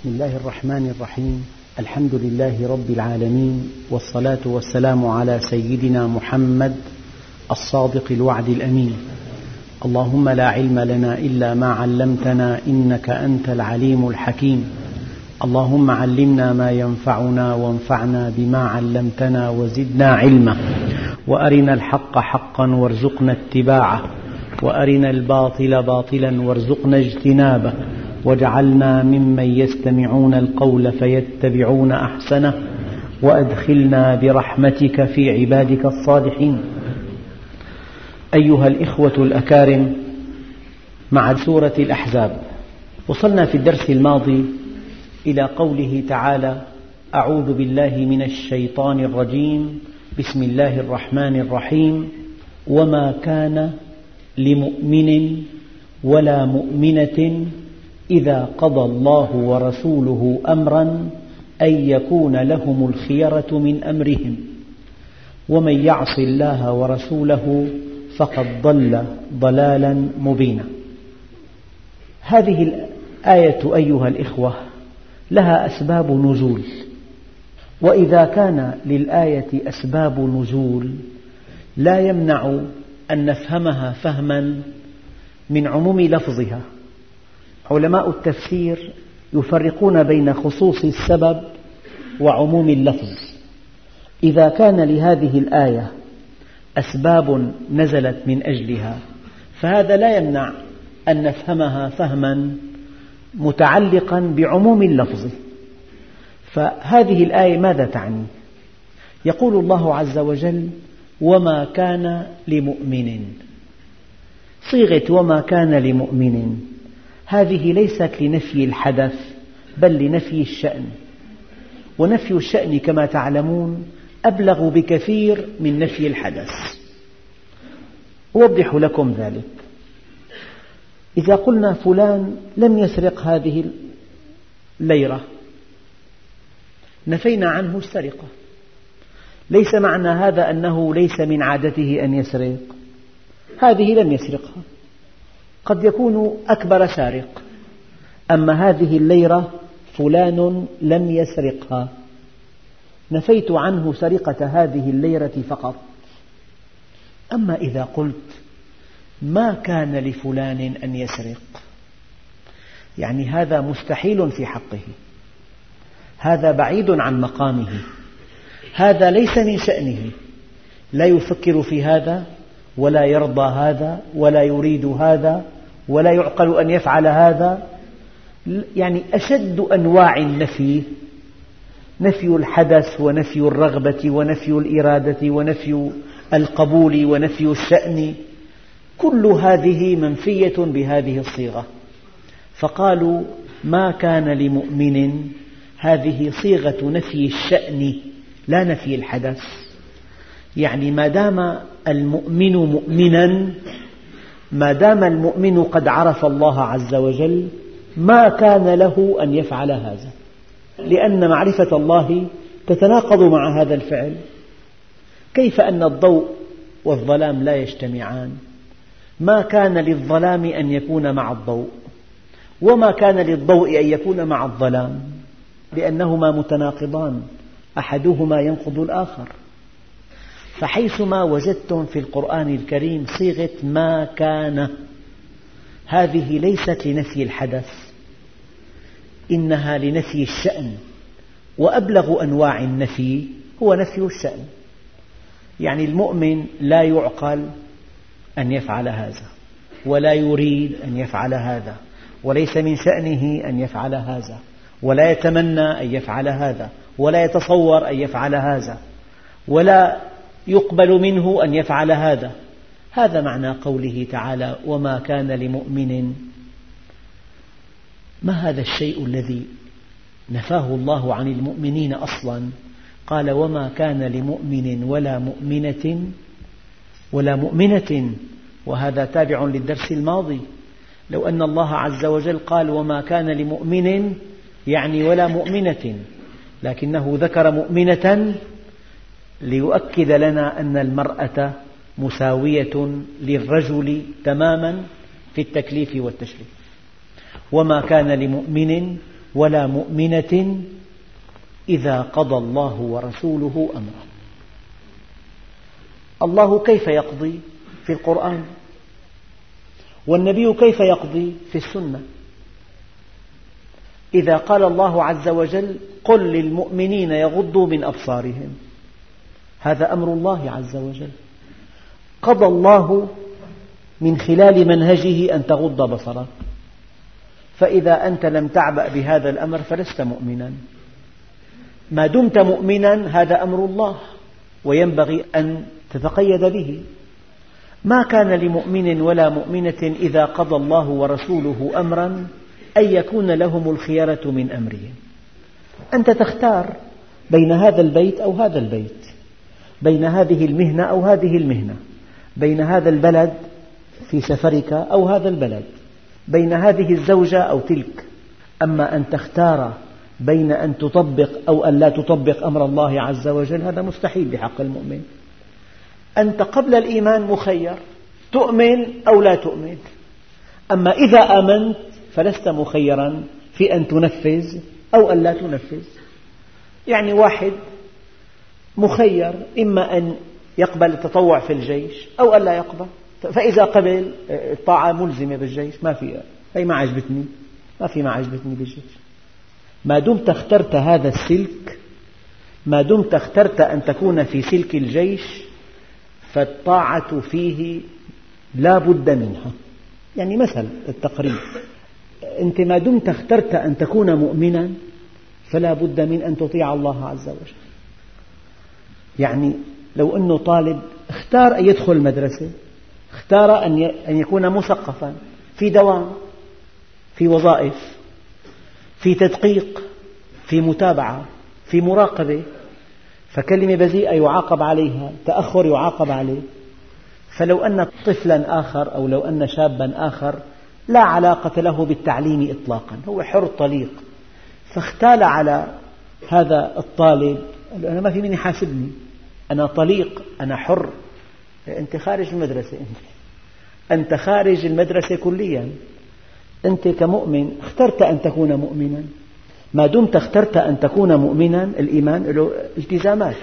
بسم الله الرحمن الرحيم. الحمد لله رب العالمين، والصلاة والسلام على سيدنا محمد الصادق الوعد الأمين. اللهم لا علم لنا إلا ما علمتنا إنك أنت العليم الحكيم. اللهم علمنا ما ينفعنا وانفعنا بما علمتنا وزدنا علما، وأرنا الحق حقا وارزقنا اتباعه، وأرنا الباطل باطلا وارزقنا اجتنابه، واجعلنا ممن يستمعون القول فيتبعون أحسنه، وأدخلنا برحمتك في عبادك الصالحين. أيها الإخوة الأكارم، مع سورة الأحزاب وصلنا في الدرس الماضي إلى قوله تعالى: أعوذ بالله من الشيطان الرجيم، بسم الله الرحمن الرحيم. وما كان لمؤمن ولا مؤمنة إذا قضى الله ورسوله أمرا أن يكون لهم الخيرة من أمرهم، ومن يعص الله ورسوله فقد ضل ضلالا مبينا. هذه الآية أيها الإخوة لها أسباب نزول، وإذا كان للآية أسباب نزول لا يمنع أن نفهمها فهما من عموم لفظها. علماء التفسير يفرقون بين خصوص السبب وعموم اللفظ. إذا كان لهذه الآية أسباب نزلت من أجلها فهذا لا يمنع أن نفهمها فهما متعلقا بعموم اللفظ. فهذه الآية ماذا تعني؟ يقول الله عز وجل: وما كان لمؤمن. صيغة وما كان لمؤمن هذه ليست لنفي الحدث بل لنفي الشأن، ونفي الشأن كما تعلمون أبلغ بكثير من نفي الحدث. أوضح لكم ذلك. إذا قلنا فلان لم يسرق هذه الليرة نفينا عنه السرقة، ليس معنى هذا أنه ليس من عادته أن يسرق، هذه لم يسرقها، قد يكون أكبر سارق، أما هذه الليرة فلان لم يسرقها، نفيت عنه سرقة هذه الليرة فقط. أما إذا قلت ما كان لفلان أن يسرق، يعني هذا مستحيل في حقه، هذا بعيد عن مقامه، هذا ليس من شأنه، لا يفكر في هذا ولا يرضى هذا ولا يريد هذا ولا يعقل أن يفعل هذا. يعني أشد أنواع النفي، نفي الحدث ونفي الرغبة ونفي الإرادة ونفي القبول ونفي الشأن، كل هذه منفية بهذه الصيغة. فقالوا ما كان لمؤمن، هذه صيغة نفي الشأن لا نفي الحدث. يعني ما دام المؤمن مؤمنا، ما دام المؤمن قد عرف الله عز وجل، ما كان له أن يفعل هذا، لأن معرفة الله تتناقض مع هذا الفعل. كيف أن الضوء والظلام لا يجتمعان؟ ما كان للظلام أن يكون مع الضوء، وما كان للضوء أن يكون مع الظلام، لأنهما متناقضان، أحدهما ينقض الآخر. فحيثما وجدتم في القرآن الكريم صيغة ما كان، هذه ليست لنفي الحدث، إنها لنفي الشأن، وأبلغ أنواع النفي هو نفي الشأن. يعني المؤمن لا يعقل أن يفعل هذا، ولا يريد أن يفعل هذا، وليس من شأنه أن يفعل هذا، ولا يتمنى أن يفعل هذا، ولا يتصور أن يفعل هذا، ولا يقبل منه أن يفعل هذا. هذا معنى قوله تعالى: وما كان لمؤمن. ما هذا الشيء الذي نفاه الله عن المؤمنين أصلا؟ قال: وما كان لمؤمن ولا مؤمنة، وهذا تابع للدرس الماضي. لو أن الله عز وجل قال وما كان لمؤمن يعني ولا مؤمنة، لكنه ذكر مؤمنة ليؤكد لنا أن المرأة مساوية للرجل تماما في التكليف والتشريف. وما كان لمؤمن ولا مؤمنة إذا قضى الله ورسوله أمرا. الله كيف يقضي في القرآن، والنبي كيف يقضي في السنة. إذا قال الله عز وجل: قل للمؤمنين يغضوا من أبصارهم، هذا أمر الله عز وجل، قضى الله من خلال منهجه أن تغض بصرك، فإذا أنت لم تعبأ بهذا الأمر فلست مؤمنا. ما دمت مؤمنا هذا أمر الله وينبغي أن تتقيد به. ما كان لمؤمن ولا مؤمنة إذا قضى الله ورسوله أمرا أن يكون لهم الخيرة من أمرهم. أنت تختار بين هذا البيت أو هذا البيت، بين هذه المهنة أو هذه المهنة، بين هذا البلد في سفرك أو هذا البلد، بين هذه الزوجة أو تلك. أما أن تختار بين أن تطبق أو أن لا تطبق أمر الله عز وجل هذا مستحيل بحق المؤمن. أنت قبل الإيمان مخير، تؤمن أو لا تؤمن. أما إذا آمنت فلست مخيرا في أن تنفذ أو أن لا تنفذ. يعني واحد مخير إما أن يقبل التطوع في الجيش أو أن لا يقبل، فإذا قبل الطاعة ملزمة بالجيش ما فيها، هي ما عجبتني، ما في ما عجبتني بالجيش. ما دمت اخترت هذا السلك، ما دمت اخترت أن تكون في سلك الجيش فالطاعة فيه لا بد منها. يعني مثل التقريب، أنت ما دمت اخترت أن تكون مؤمنا فلا بد من أن تطيع الله عز وجل. يعني لو أنه طالب اختار أن يدخل المدرسة، اختار أن يكون مثقفا في دوام، في وظائف، في تدقيق، في متابعة، في مراقبة، فكلمة بذيئة يعاقب عليها، تأخر يعاقب عليه. فلو أن طفلا آخر أو لو أن شابا آخر لا علاقة له بالتعليم إطلاقا، هو حر طليق، فاختال على هذا الطالب، قال له: أنا ما في من يحاسبني، أنا طليق، أنا حر. أنت خارج المدرسة، أنت خارج المدرسة كليا. أنت كمؤمن اخترت أن تكون مؤمنا، ما دمت اخترت أن تكون مؤمنا، الإيمان له التزامات،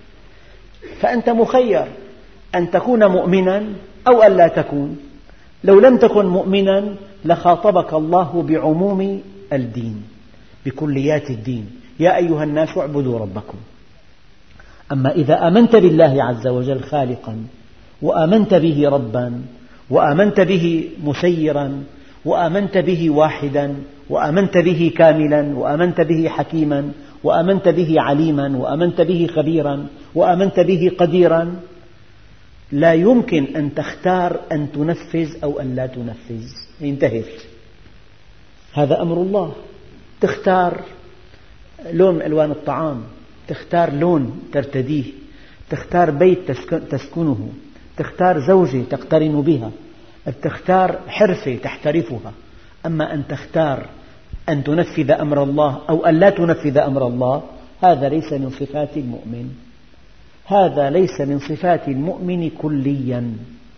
فأنت مخير أن تكون مؤمنا أو أن لا تكون. لو لم تكن مؤمنا لخاطبك الله بعموم الدين، بكليات الدين: يا أيها الناس اعبدوا ربكم. أما إذا آمنت بالله عز وجل خالقا، وآمنت به ربا، وآمنت به مسيرا، وآمنت به واحدا، وآمنت به كاملا، وآمنت به حكيما، وآمنت به عليما، وآمنت به خبيرا، وآمنت به قديرا، لا يمكن أن تختار أن تنفذ أو أن لا تنفذ، انتهت. هذا أمر الله. تختار لون من ألوان الطعام، تختار لون ترتديه، تختار بيت تسكنه، تختار زوجة تقترن بها، تختار حرفة تحترفها. أما أن تختار أن تنفذ أمر الله أو أن لا تنفذ أمر الله، هذا ليس من صفات المؤمن، هذا ليس من صفات المؤمن كليا.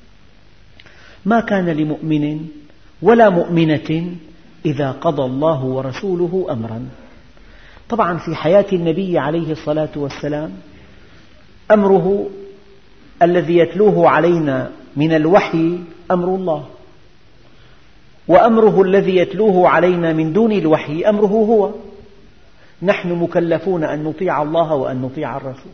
ما كان لمؤمن ولا مؤمنة إذا قضى الله ورسوله أمرا. طبعا في حياة النبي عليه الصلاة والسلام أمره الذي يتلوه علينا من الوحي أمر الله، وأمره الذي يتلوه علينا من دون الوحي أمره هو. نحن مكلفون أن نطيع الله وأن نطيع الرسول.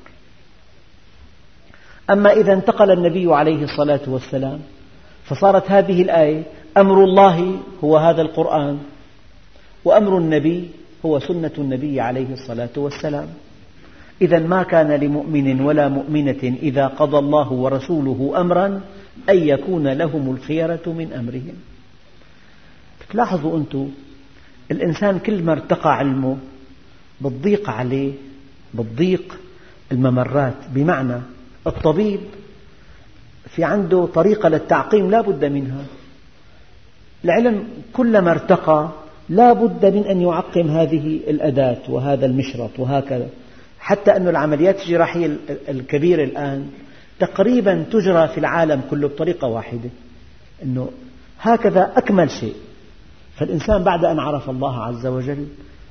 أما إذا انتقل النبي عليه الصلاة والسلام فصارت هذه الآية: أمر الله هو هذا القرآن، وأمر النبي هو سنة النبي عليه الصلاة والسلام. إذا ما كان لمؤمن ولا مؤمنة إذا قضى الله ورسوله أمرا أن يكون لهم الخيرة من أمرهم. تلاحظوا أنتم الإنسان كل ما ارتقى علمه بتضيق عليه، بتضيق الممرات. بمعنى الطبيب في عنده طريقة للتعقيم لا بد منها. العلم كلما ارتقى لا بد من أن يعقم هذه الأداة وهذا المشرط وهكذا، حتى أن العمليات الجراحية الكبيرة الآن تقريبا تجرى في العالم كله بطريقة واحدة، أنه هكذا أكمل شيء. فالإنسان بعد أن عرف الله عز وجل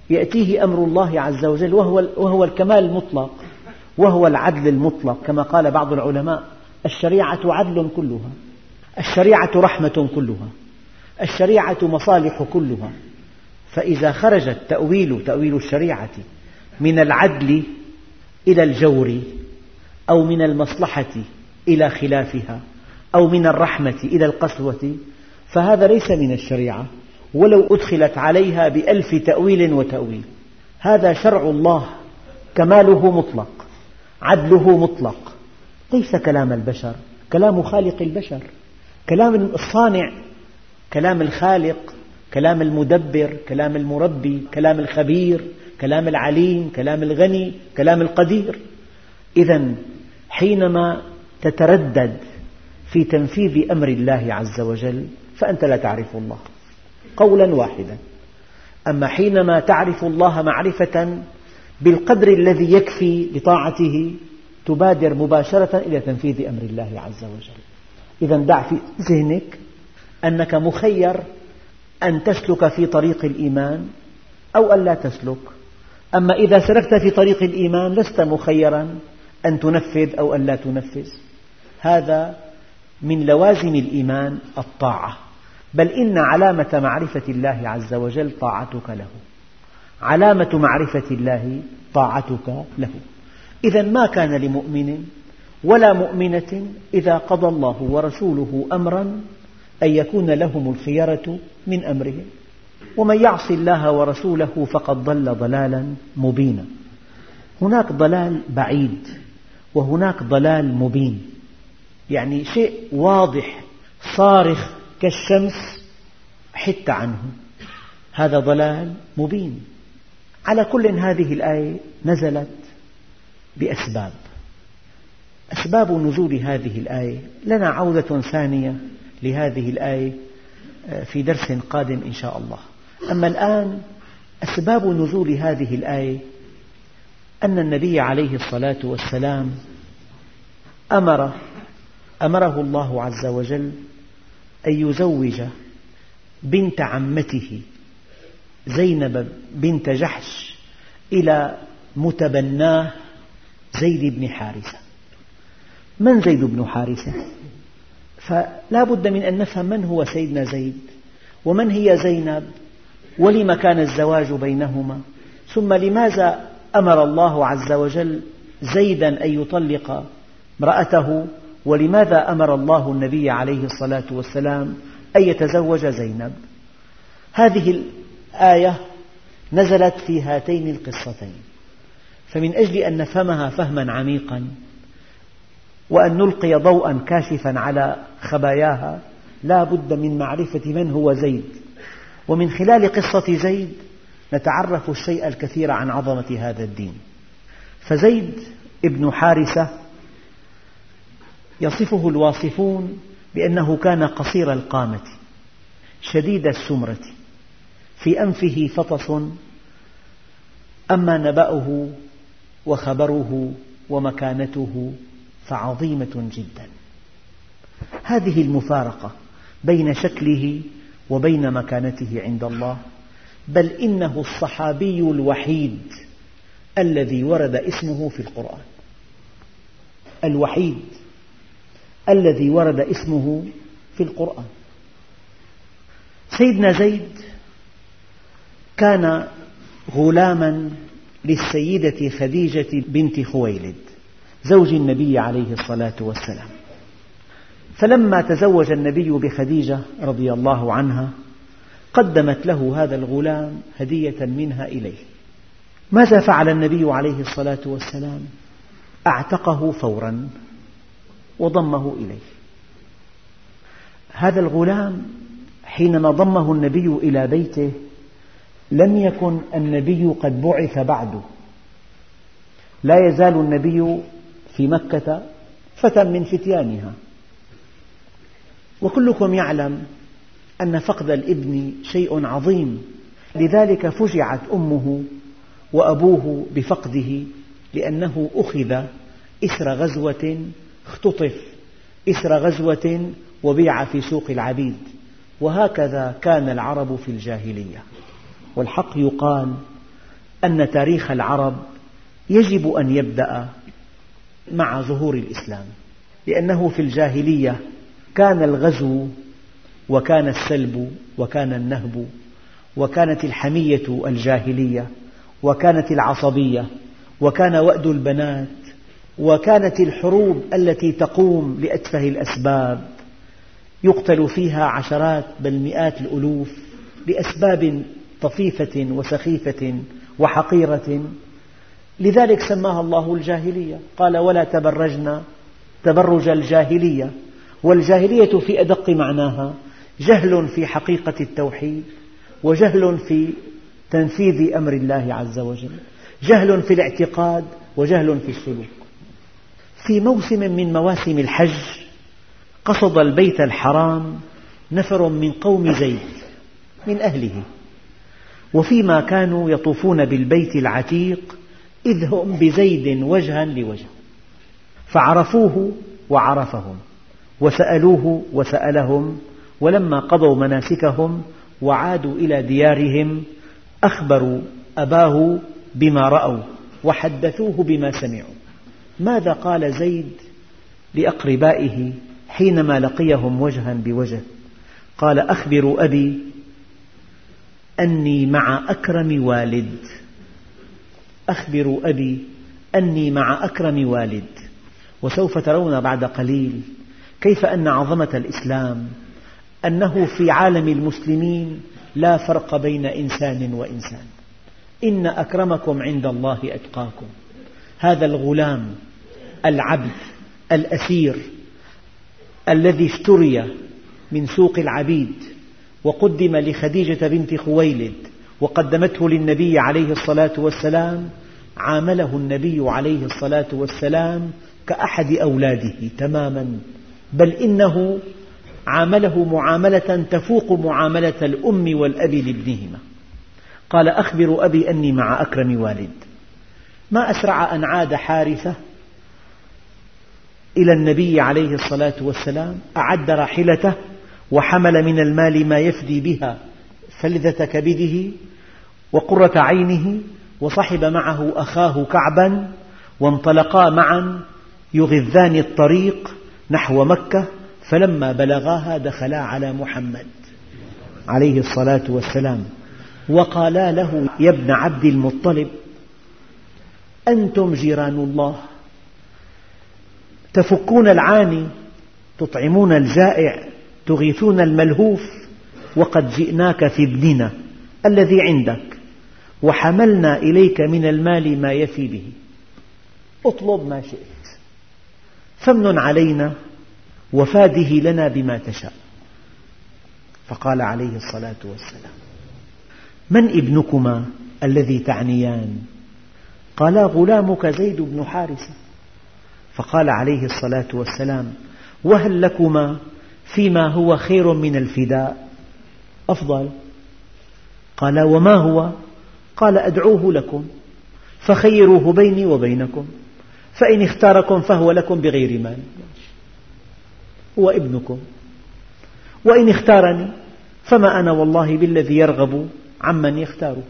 يأتيه أمر الله عز وجل وهو الكمال المطلق، وهو العدل المطلق، كما قال بعض العلماء: الشريعة عدل كلها، الشريعة رحمة كلها، الشريعة مصالح كلها. فإذا خرج تأويل الشريعة من العدل إلى الجور، أو من المصلحة إلى خلافها، أو من الرحمة إلى القسوة، فهذا ليس من الشريعة، ولو أدخلت عليها بألف تأويل وتأويل. هذا شرع الله، كماله مطلق، عدله مطلق، ليس كلام البشر، كلام خالق البشر، كلام الصانع، كلام الخالق، كلام المدبر، كلام المربي، كلام الخبير، كلام العليم، كلام الغني، كلام القدير. إذن حينما تتردد في تنفيذ أمر الله عز وجل فأنت لا تعرف الله قولا واحدا. أما حينما تعرف الله معرفة بالقدر الذي يكفي لطاعته تبادر مباشرة إلى تنفيذ أمر الله عز وجل. إذن دع في ذهنك أنك مخير أن تسلك في طريق الإيمان أو أن لا تسلك. أما إذا سلكت في طريق الإيمان لست مخيرا أن تنفذ أو أن لا تنفذ. هذا من لوازم الإيمان الطاعة، بل إن علامة معرفة الله عز وجل طاعتك له، علامة معرفة الله طاعتك له. إذن ما كان لمؤمن ولا مؤمنة إذا قضى الله ورسوله أمرا أن يكون لهم الخيرة من أمرهم، ومن يعص الله ورسوله فقد ضل ضلالا مبينا. هناك ضلال بعيد وهناك ضلال مبين، يعني شيء واضح صارخ كالشمس حت عنه، هذا ضلال مبين. على كل هذه الآية نزلت بأسباب. أسباب نزول هذه الآية لنا عودة ثانية لهذه الآية في درس قادم إن شاء الله. أما الآن أسباب نزول هذه الآية أن النبي عليه الصلاة والسلام أمره الله عز وجل أن يزوج بنت عمته زينب بنت جحش إلى متبناه زيد بن حارثة. من زيد بن حارثة؟ فلا بد من أن نفهم من هو سيدنا زيد، ومن هي زينب، ولم كان الزواج بينهما، ثم لماذا أمر الله عز وجل زيدا أن يطلق امرأته، ولماذا أمر الله النبي عليه الصلاة والسلام أن يتزوج زينب. هذه الآية نزلت في هاتين القصتين، فمن أجل أن نفهمها فهما عميقا وأن نلقي ضوءا كاشفا على خباياها لا بد من معرفة من هو زيد، ومن خلال قصة زيد نتعرف الشيء الكثير عن عظمة هذا الدين. فزيد ابن حارثة يصفه الواصفون بأنه كان قصير القامة شديد السمرة، في أنفه فطس، أما نبأه وخبره ومكانته فعظيمة جدا. هذه المفارقة بين شكله وبين مكانته عند الله، بل إنه الصحابي الوحيد الذي ورد اسمه في القرآن، الوحيد الذي ورد اسمه في القرآن. سيدنا زيد كان غلاما للسيدة خديجة بنت خويلد زوج النبي عليه الصلاة والسلام، فلما تزوج النبي بخديجة رضي الله عنها قدمت له هذا الغلام هدية منها إليه. ماذا فعل النبي عليه الصلاة والسلام؟ أعتقه فورا وضمه إليه. هذا الغلام حينما ضمه النبي إلى بيته لم يكن النبي قد بعث بعده، لا يزال النبي في مكة فتى من فتيانها، وكلكم يعلم أن فقد الابن شيء عظيم، لذلك فجعت أمه وأبوه بفقده، لأنه أخذ إثر غزوة، اختطف إثر غزوة وبيع في سوق العبيد. وهكذا كان العرب في الجاهلية. والحق يقال أن تاريخ العرب يجب أن يبدأ مع ظهور الإسلام، لأنه في الجاهلية كان الغزو وكان السلب وكان النهب وكانت الحمية الجاهلية وكانت العصبية وكان وأد البنات وكانت الحروب التي تقوم لأتفه الأسباب يقتل فيها عشرات بل مئات الألوف لأسباب طفيفة وسخيفة وحقيرة. لذلك سماها الله الجاهلية، قال ولا تبرجن تبرج الجاهلية. والجاهلية في أدق معناها جهل في حقيقة التوحيد، وجهل في تنفيذ أمر الله عز وجل، جهل في الاعتقاد وجهل في السلوك. في موسم من مواسم الحج قصد البيت الحرام نفر من قوم زيد من أهله، وفيما كانوا يطوفون بالبيت العتيق إذ هم بزيد وجها لوجه، فعرفوه وعرفهم وسألوه وسألهم، ولما قضوا مناسكهم وعادوا إلى ديارهم أخبروا أباه بما رأوا وحدثوه بما سمعوا. ماذا قال زيد لأقربائه حينما لقيهم وجها بوجه؟ قال أخبروا أبي أني مع أكرم والد، أخبروا أبي أني مع أكرم والد. وسوف ترون بعد قليل كيف أن عظمة الإسلام أنه في عالم المسلمين لا فرق بين إنسان وإنسان، إن أكرمكم عند الله أتقاكم. هذا الغلام العبد الأسير الذي اشتري من سوق العبيد وقدم لخديجة بنت خويلد وقدمته للنبي عليه الصلاة والسلام، عامله النبي عليه الصلاة والسلام كأحد أولاده تماما، بل إنه عامله معاملة تفوق معاملة الأم والأب لابنهما. قال أخبر أبي أني مع أكرم والد. ما أسرع أن عاد حارثة إلى النبي عليه الصلاة والسلام، أعد راحلته وحمل من المال ما يفدي بها فلذة كبده وقرة عينه، وصحب معه أخاه كعبا، وانطلقا معا يغذان الطريق نحو مكة. فلما بلغاها دخلا على محمد عليه الصلاة والسلام وقالا له يا ابن عبد المطلب أنتم جيران الله، تفكون العاني، تطعمون الجائع، تغيثون الملهوف، وقد جئناك في ابننا الذي عندك وحملنا إليك من المال ما يفي به، اطلب ما شئت، فامنن علينا وفاده لنا بما تشاء. فقال عليه الصلاة والسلام من ابنكما الذي تعنيان؟ قالا غلامك زيد بن حارثة. فقال عليه الصلاة والسلام وهل لكما فيما هو خير من الفداء أفضل؟ قالا وما هو؟ قال أدعوه لكم فخيروه بيني وبينكم، فإن اختاركم فهو لكم بغير مال، هو ابنكم، وإن اختارني فما أنا والله بالذي يرغب عمن يختاره.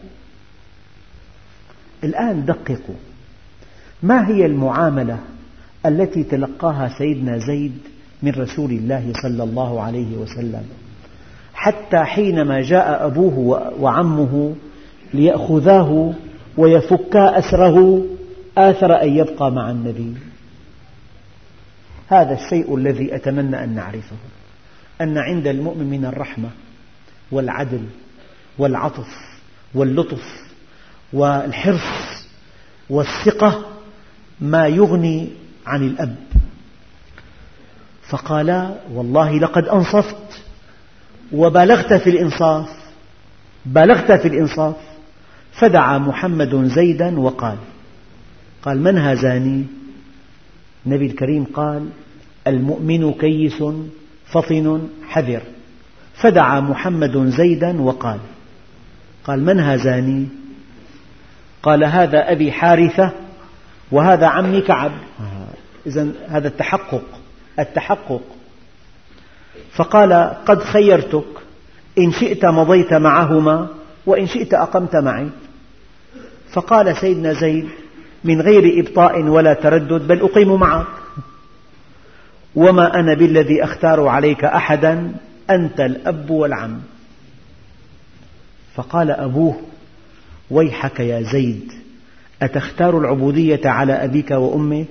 الآن دققوا، ما هي المعاملة التي تلقاها سيدنا زيد من رسول الله صلى الله عليه وسلم، حتى حينما جاء أبوه وعمه ليأخذاه ويفكا أسره آثر أن يبقى مع النبي. هذا الشيء الذي أتمنى أن نعرفه، أن عند المؤمن من الرحمة والعدل والعطف واللطف والحرص والثقة ما يغني عن الأب. فقالا والله لقد أنصفت وبالغت في الإنصاف، بالغت في الإنصاف. فدعا محمد زيدا وقال من هذان؟ النبي الكريم قال المؤمن كيس فطن حذر. فدعا محمد زيدا وقال من هذان؟ قال هذا أبي حارثة وهذا عمي كعب. إذن هذا التحقق. فقال قد خيرتك، إن شئت مضيت معهما وإن شئت أقمت معي. فقال سيدنا زيد من غير إبطاء ولا تردد بل أقيم معك، وما أنا بالذي أختار عليك أحدا، أنت الأب والعم. فقال أبوه ويحك يا زيد، أتختار العبودية على أبيك وأمك؟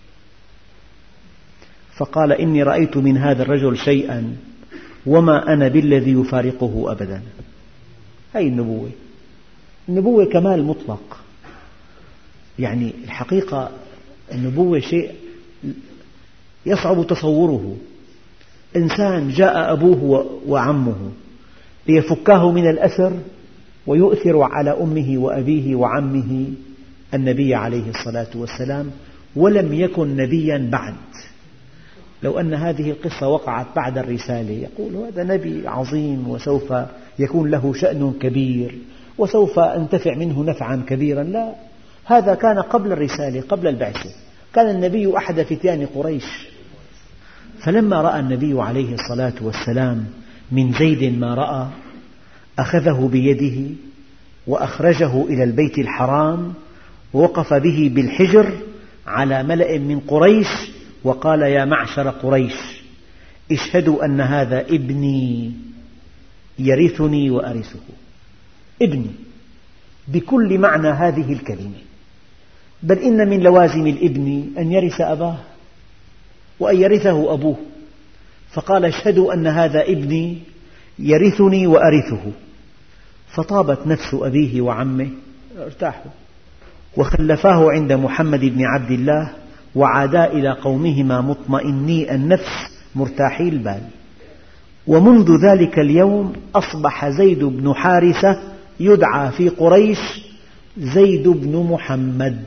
فقال إني رأيت من هذا الرجل شيئا وما أنا بالذي يفارقه أبدا. هذه النبوة كمال مطلق. يعني الحقيقة النبوة شيء يصعب تصوره. إنسان جاء أبوه وعمه ليفكاه من الأسر ويؤثر على أمه وأبيه وعمه النبي عليه الصلاة والسلام، ولم يكن نبيا بعد. لو أن هذه القصة وقعت بعد الرسالة يقول هذا نبي عظيم وسوف يكون له شأن كبير وسوف أنتفع منه نفعا كبيرا. لا، هذا كان قبل الرسالة، قبل البعثة، كان النبي أحد فتيان قريش. فلما رأى النبي عليه الصلاة والسلام من زيد ما رأى أخذه بيده وأخرجه إلى البيت الحرام ووقف به بالحجر على ملأ من قريش وقال يا معشر قريش اشهدوا أن هذا ابني يرثني وأرثه. ابني بكل معنى هذه الكلمة، بل إن من لوازم الابن أن يرث أباه وأن يرثه أبوه. فقال اشهدوا أن هذا ابني يرثني وأرثه. فطابت نفس أبيه وعمه، ارتاحوا، وخلفاه عند محمد بن عبد الله وعادا إلى قومهما مطمئني النفس مرتاحي البال. ومنذ ذلك اليوم أصبح زيد بن حارثة يدعى في قريش زيد بن محمد،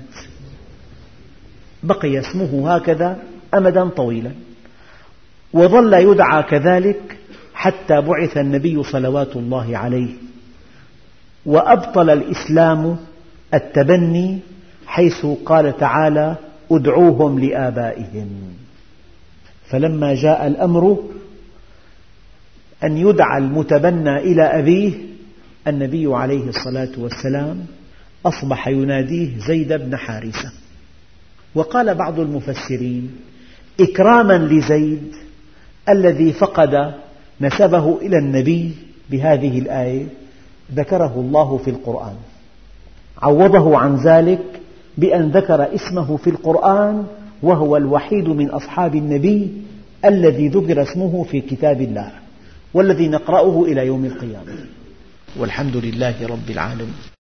بقي اسمه هكذا أمدا طويلا، وظل يدعى كذلك حتى بعث النبي صلوات الله عليه. وأبطل الإسلام التبني حيث قال تعالى ادعوهم لآبائهم. فلما جاء الأمر أن يدعى المتبنى إلى أبيه، النبي عليه الصلاة والسلام أصبح يناديه زيد بن حارثة. وقال بعض المفسرين إكراما لزيد الذي فقد نسبه إلى النبي بهذه الآية ذكره الله في القرآن، عوضه عن ذلك بأن ذكر اسمه في القرآن، وهو الوحيد من أصحاب النبي الذي ذكر اسمه في كتاب الله والذي نقرأه إلى يوم القيامة. والحمد لله رب العالمين.